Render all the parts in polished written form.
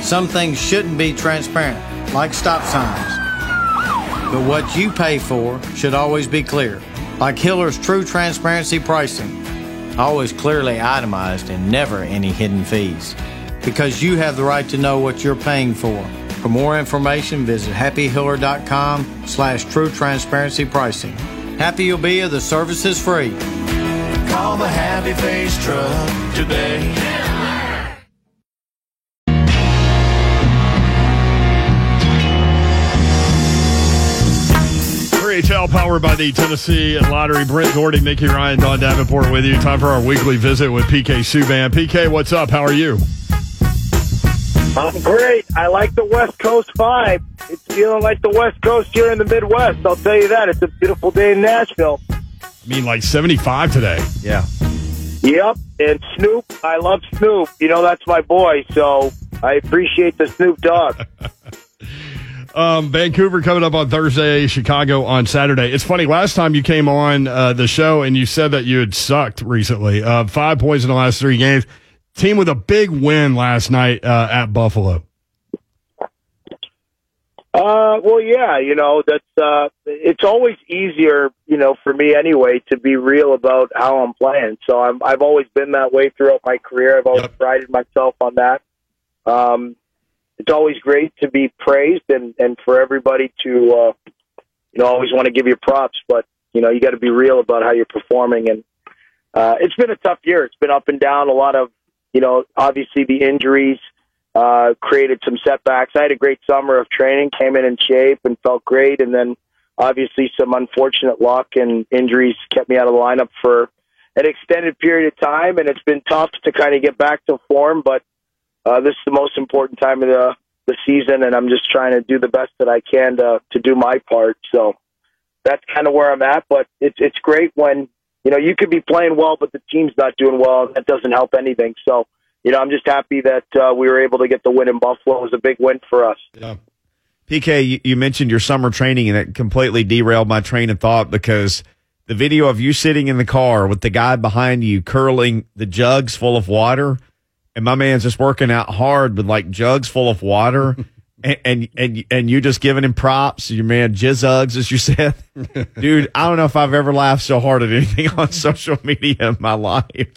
Some things shouldn't be transparent, like stop signs. But what you pay for should always be clear, like Hiller's True Transparency Pricing. Always clearly itemized and never any hidden fees. Because you have the right to know what you're paying for. For more information, visit happyhiller.com/true transparency pricing. Happy you'll be if the service is free. Call the Happy Face Truck today. HL powered by the Tennessee Lottery. Brent Gordy, Mickey Ryan, Don Davenport with you. Time for our weekly visit with PK Subban. PK, what's up? How are you? I'm great. I like the West Coast vibe. It's feeling like the West Coast here in the Midwest. I'll tell you that. It's a beautiful day in Nashville. I mean, like 75 today. Yeah. Yep. And Snoop, I love Snoop. You know, that's my boy, so I appreciate the Snoop Dogg. Vancouver coming up on Thursday, Chicago on Saturday. It's funny, last time you came on the show and you said that you had sucked recently. 5 points in the last 3 games. Team with a big win last night at Buffalo. Well, yeah, you know, that's it's always easier, you know, for me anyway, to be real about how I'm playing. So I've always been that way throughout my career. I've always prided myself on that. It's always great to be praised and for everybody to, you know, always want to give you props, but, you know, you got to be real about how you're performing. And it's been a tough year. It's been up and down. A lot of, you know, obviously the injuries created some setbacks. I had a great summer of training, came in shape and felt great. And then obviously some unfortunate luck and injuries kept me out of the lineup for an extended period of time. And it's been tough to kind of get back to form, but this is the most important time of the season, and I'm just trying to do the best that I can to do my part. So that's kind of where I'm at. But it's great when, you know, you could be playing well, but the team's not doing well, and that doesn't help anything. So, you know, I'm just happy that we were able to get the win in Buffalo. It was a big win for us. Yeah. PK, you mentioned your summer training, and it completely derailed my train of thought because the video of you sitting in the car with the guy behind you curling the jugs full of water, and my man's just working out hard with like jugs full of water, and you just giving him props. Your man Jizzugs, as you said, dude. I don't know if I've ever laughed so hard at anything on social media in my life.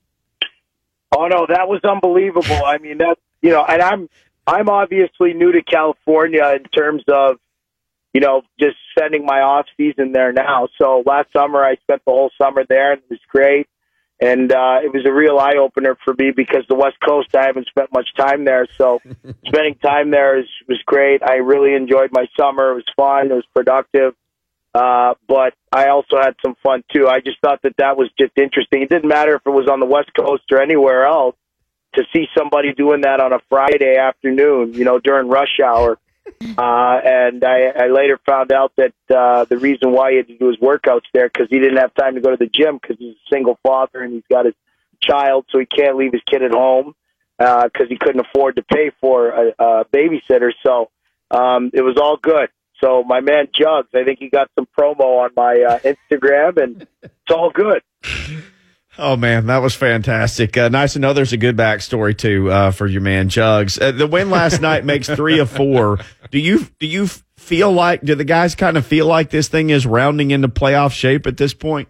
Oh no, that was unbelievable. I mean, that, you know, and I'm obviously new to California in terms of, you know, just spending my off season there now. So last summer I spent the whole summer there, and it was great. And it was a real eye-opener for me because the West Coast, I haven't spent much time there. So spending time there was great. I really enjoyed my summer. It was fun. It was productive. But I also had some fun, too. I just thought that was just interesting. It didn't matter if it was on the West Coast or anywhere else to see somebody doing that on a Friday afternoon, you know, during rush hour. And I later found out that the reason why he had to do his workouts there because he didn't have time to go to the gym because he's a single father and he's got his child, so he can't leave his kid at home because he couldn't afford to pay for a babysitter. So it was all good. So my man Jugs, I think he got some promo on my Instagram, and it's all good. Oh, man, that was fantastic. Nice to know there's a good backstory, too, for your man Jugs. The win last night makes 3 of 4. Do you feel like, do the guys kind of feel like this thing is rounding into playoff shape at this point?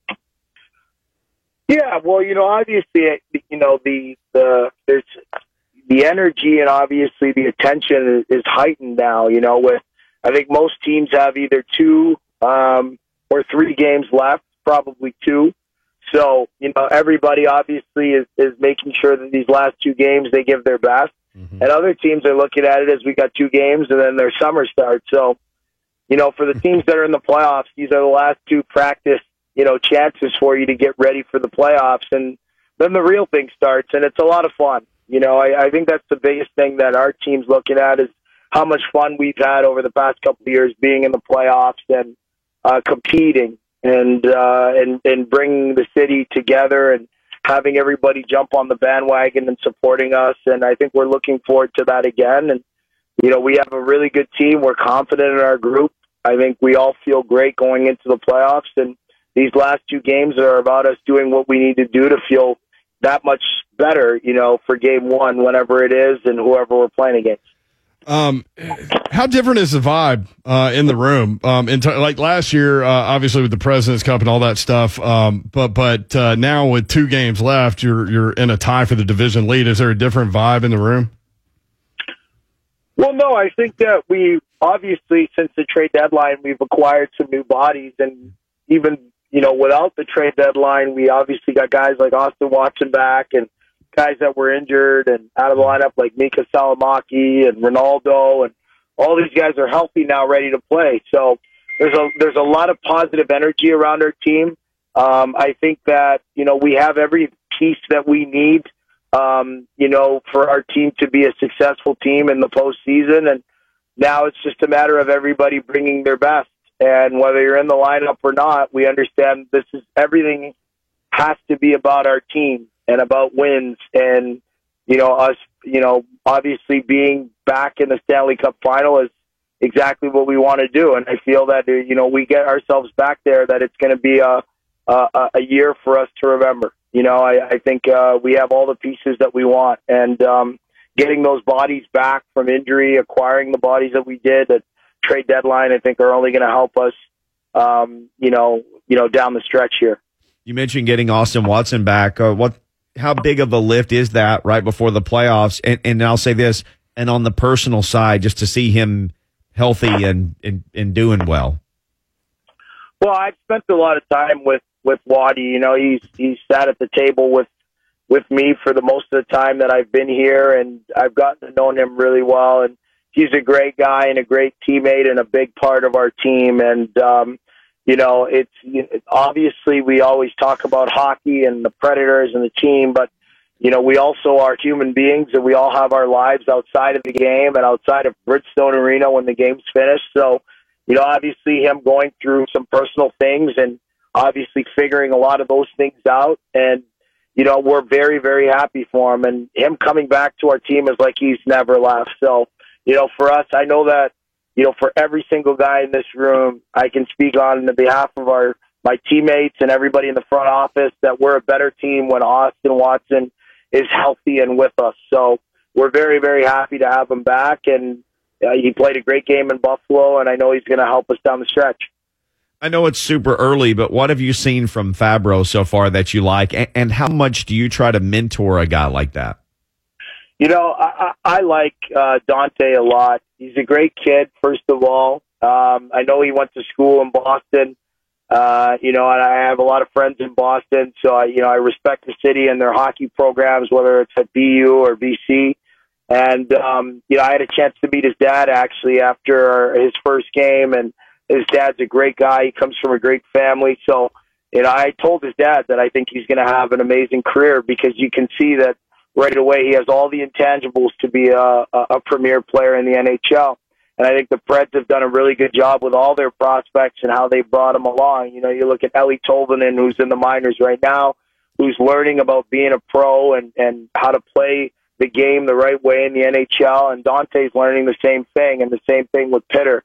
Yeah, well, you know, obviously, you know, there's the energy and obviously the attention is heightened now, you know, with, I think most teams have either 2 or 3 games left, probably 2. So, you know, everybody obviously is making sure that these last 2 games they give their best. Mm-hmm. And other teams are looking at it as we got 2 games and then their summer starts. So, you know, for the teams that are in the playoffs, these are the last 2 practice, you know, chances for you to get ready for the playoffs. And then the real thing starts, and it's a lot of fun. You know, I think that's the biggest thing that our team's looking at is how much fun we've had over the past couple of years being in the playoffs and competing. And bringing the city together and having everybody jump on the bandwagon and supporting us. And I think we're looking forward to that again. And, you know, we have a really good team. We're confident in our group. I think we all feel great going into the playoffs. And these last 2 games are about us doing what we need to do to feel that much better, for game one, whenever it is, and whoever we're playing against. How different is the vibe in the room? Like last year, obviously with the President's Cup and all that stuff. But now with 2 games left, you're in a tie for the division lead. Is there a different vibe in the room? Well, no, I think that we obviously, since the trade deadline, we've acquired some new bodies, and even without the trade deadline, we obviously got guys like Austin Watson back and guys that were injured and out of the lineup like Mika Salamaki and Ronaldo, and all these guys are healthy now, ready to play. So there's a lot of positive energy around our team. I think that, we have every piece that we need, for our team to be a successful team in the postseason. And now it's just a matter of everybody bringing their best. And whether you're in the lineup or not, we understand everything has to be about our team and about wins, and us, obviously being back in the Stanley Cup final is exactly what we want to do. And I feel that we get ourselves back there, that it's going to be a year for us to remember. I think we have all the pieces that we want, and getting those bodies back from injury, acquiring the bodies that we did at trade deadline, I think are only going to help us, down the stretch here. You mentioned getting Austin Watson back. How big of a lift is that right before the playoffs? And I'll say this, and on the personal side, just to see him healthy and doing well. Well, I've spent a lot of time with Waddy. He's sat at the table with me for the most of the time that I've been here, and I've gotten to know him really well. And he's a great guy and a great teammate and a big part of our team. And it's obviously we always talk about hockey and the Predators and the team, but we also are human beings, and we all have our lives outside of the game and outside of Bridgestone Arena when the game's finished. So, obviously him going through some personal things and obviously figuring a lot of those things out, and we're very, very happy for him, and him coming back to our team is like he's never left. So, for us, I know that for every single guy in this room, I can speak on the behalf of my teammates and everybody in the front office that we're a better team when Austin Watson is healthy and with us. So we're very, very happy to have him back, and he played a great game in Buffalo, and I know he's going to help us down the stretch. I know it's super early, but what have you seen from Fabro so far that you like, and how much do you try to mentor a guy like that? I like Dante a lot. He's a great kid, first of all. I know he went to school in Boston, and I have a lot of friends in Boston, so I respect the city and their hockey programs, whether it's at BU or BC. And, I had a chance to meet his dad, actually, after his first game, and his dad's a great guy. He comes from a great family. So, I told his dad that I think he's going to have an amazing career, because you can see that right away he has all the intangibles to be a premier player in the NHL. And I think the Preds have done a really good job with all their prospects and how they brought them along. You look at Ellie Tolvanen, who's in the minors right now, who's learning about being a pro and how to play the game the right way in the NHL. And Dante's learning the same thing, and the same thing with Pitter.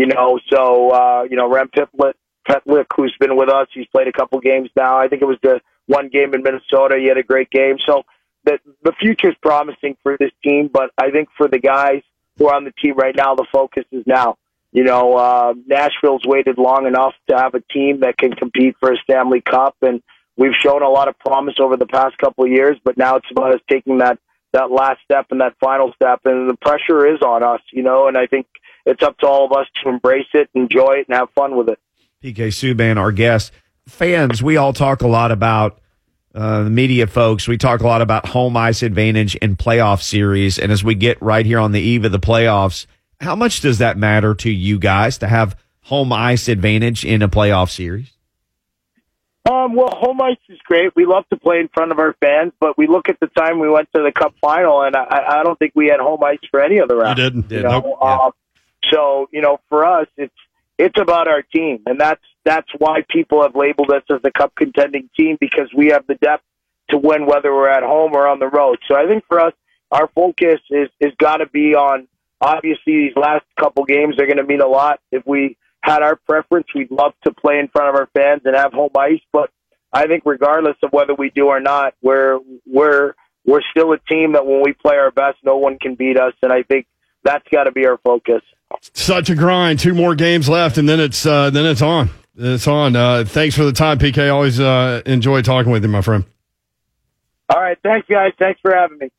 Rem Petlik, who's been with us, he's played a couple games now. I think it was the one game in Minnesota. He had a great game. So the future's promising for this team, but I think for the guys who are on the team right now, the focus is now. Nashville's waited long enough to have a team that can compete for a Stanley Cup, and we've shown a lot of promise over the past couple of years, but now it's about us taking that last step and that final step, and the pressure is on us, and I think it's up to all of us to embrace it, enjoy it, and have fun with it. PK Subban, our guest. Fans, we all talk a lot about the media folks. We talk a lot about home ice advantage in playoff series. And as we get right here on the eve of the playoffs, how much does that matter to you guys to have home ice advantage in a playoff series? Well, home ice is great. We love to play in front of our fans, but we look at the time we went to the Cup final, and I don't think we had home ice for any of the rounds. You didn't. Nope. So, for us, it's about our team, and that's why people have labeled us as the Cup contending team, because we have the depth to win whether we're at home or on the road. So I think for us, our focus is got to be on, obviously, these last couple games are going to mean a lot. If we had our preference, we'd love to play in front of our fans and have home ice, but I think regardless of whether we do or not, we're still a team that when we play our best, no one can beat us, and I think that's got to be our focus. Such a grind. 2 more games left, and then it's on. It's on. Thanks for the time, PK. Always enjoy talking with you, my friend. All right. Thanks, guys. Thanks for having me.